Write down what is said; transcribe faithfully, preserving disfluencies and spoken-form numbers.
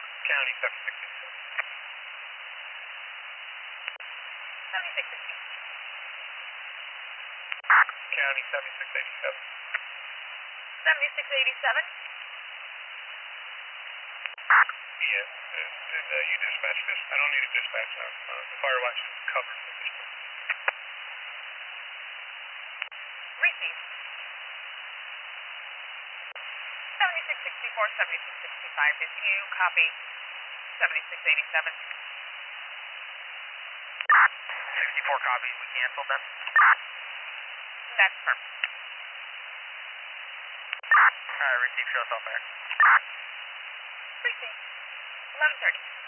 County seventy-six eighty-seven. seventy-six sixty. County seventy-six eighty-seven. seventy-six eighty-seven. Yeah, did, did uh, you dispatch this? I don't need a dispatch now. Uh, the fire watch is covered at this point. Received. seventy-six sixty-four, seventy-six sixty-five. Did you copy seventy-six eighty-seven? sixty-four copies, we canceled them. That's perfect. Uh, receive show self there. Received. eleven thirty.